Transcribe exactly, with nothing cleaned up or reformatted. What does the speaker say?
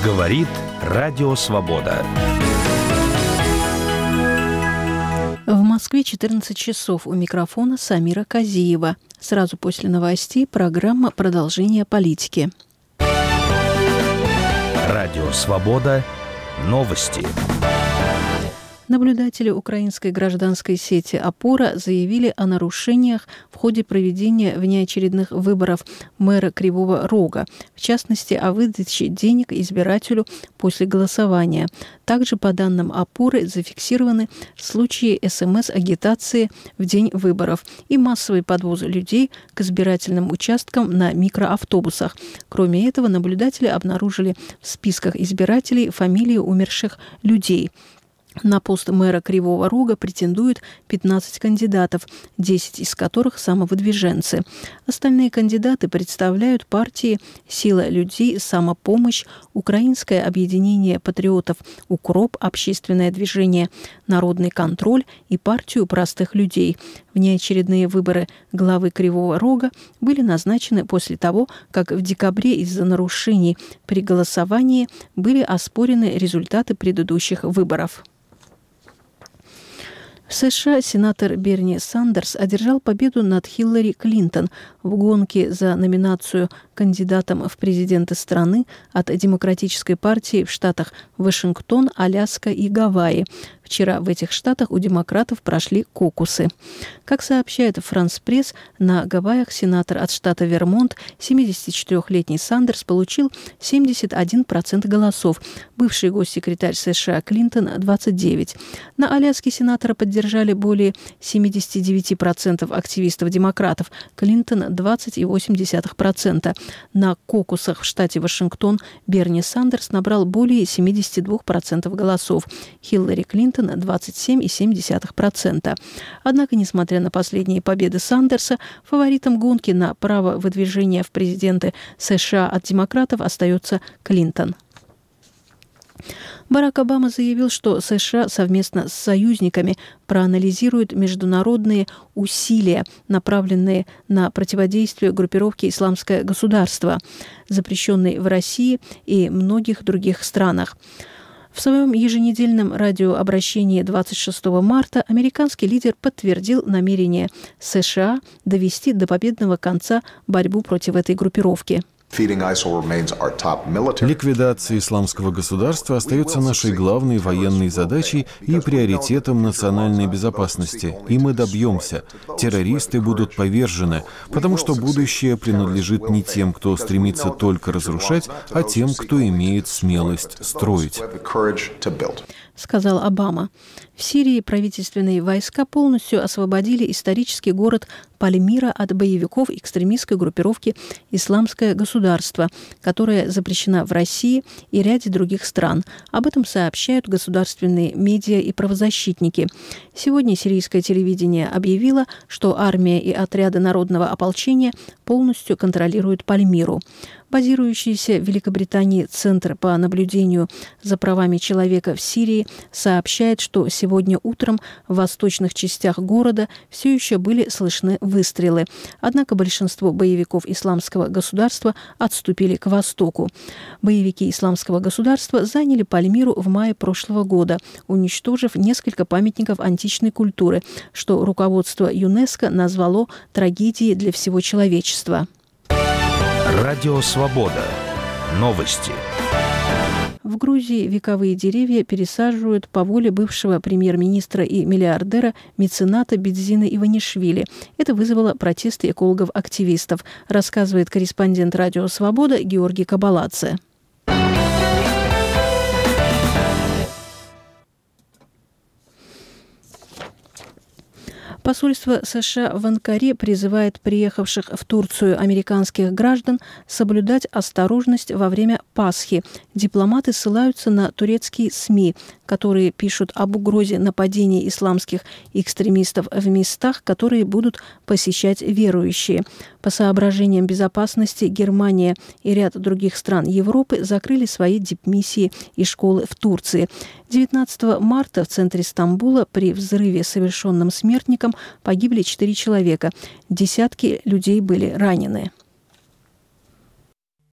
Говорит Радио Свобода. В Москве четырнадцать часов. У микрофона Самира Казиева. Сразу после новостей программа «Продолжение политики». Радио Свобода. Новости. Наблюдатели украинской гражданской сети «Опора» заявили о нарушениях в ходе проведения внеочередных выборов мэра Кривого Рога, в частности, о выдаче денег избирателю после голосования. Также, по данным «Опоры», зафиксированы случаи СМС-агитации в день выборов и массовый подвоз людей к избирательным участкам на микроавтобусах. Кроме этого, наблюдатели обнаружили в списках избирателей фамилии умерших людей. На пост мэра Кривого Рога претендуют пятнадцать кандидатов, десять из которых самовыдвиженцы. Остальные кандидаты представляют партии «Сила людей», «Самопомощь», Украинское объединение патриотов «Укроп», Общественное движение «Народный контроль» и партию простых людей. Внеочередные выборы главы Кривого Рога были назначены после того, как в декабре из-за нарушений при голосовании были оспорены результаты предыдущих выборов. В США сенатор Берни Сандерс одержал победу над Хиллари Клинтон в гонке за номинацию кандидатом в президенты страны от Демократической партии в штатах Вашингтон, Аляска и Гавайи. Вчера в этих штатах у демократов прошли кокусы. Как сообщает France Press, на Гавайях сенатор от штата Вермонт, семидесятичетырёхлетний Сандерс, получил семьдесят один процент голосов, бывший госсекретарь США Клинтон – двадцать девять процентов. На Аляске сенатора поддержали более семьдесят девять процентов активистов-демократов, Клинтон – двадцать целых восемь десятых процента. На кокусах в штате Вашингтон Берни Сандерс набрал более семьдесят два процента голосов, Хиллари Клинтон – двадцать семь целых семь десятых процента. Однако, несмотря на последние победы Сандерса, фаворитом гонки на право выдвижения в президенты США от демократов остается Клинтон. Барак Обама заявил, что США совместно с союзниками проанализируют международные усилия, направленные на противодействие группировке «Исламское государство», запрещенной в России и многих других странах. В своем еженедельном радиообращении двадцать шестого марта американский лидер подтвердил намерение США довести до победного конца борьбу против этой группировки. Ликвидация исламского государства остается нашей главной военной задачей и приоритетом национальной безопасности. И мы добьемся. Террористы будут повержены, потому что будущее принадлежит не тем, кто стремится только разрушать, а тем, кто имеет смелость строить, сказал Обама. В Сирии правительственные войска полностью освободили исторический город Пальмира от боевиков экстремистской группировки «Исламское государство», которая запрещена в России и ряде других стран. Об этом сообщают государственные медиа и правозащитники. Сегодня сирийское телевидение объявило, что армия и отряды народного ополчения полностью контролируют Пальмиру. Базирующийся в Великобритании Центр по наблюдению за правами человека в Сирии сообщает, что сегодня утром в восточных частях города все еще были слышны выстрелы. Однако большинство боевиков Исламского государства отступили к востоку. Боевики Исламского государства заняли Пальмиру в мае прошлого года, уничтожив несколько памятников античной культуры, что руководство ЮНЕСКО назвало трагедией для всего человечества. Радио Свобода. Новости. В Грузии вековые деревья пересаживают по воле бывшего премьер-министра и миллиардера мецената Бидзина Иванишвили. Это вызвало протесты экологов-активистов, рассказывает корреспондент Радио Свобода Георгий Кабаладзе. Посольство США в Анкаре призывает приехавших в Турцию американских граждан соблюдать осторожность во время Пасхи. Дипломаты ссылаются на турецкие СМИ, которые пишут об угрозе нападения исламских экстремистов в местах, которые будут посещать верующие. По соображениям безопасности Германия и ряд других стран Европы закрыли свои дипмиссии и школы в Турции. девятнадцатого марта в центре Стамбула при взрыве, совершенном смертником, погибли четыре человека. Десятки людей были ранены.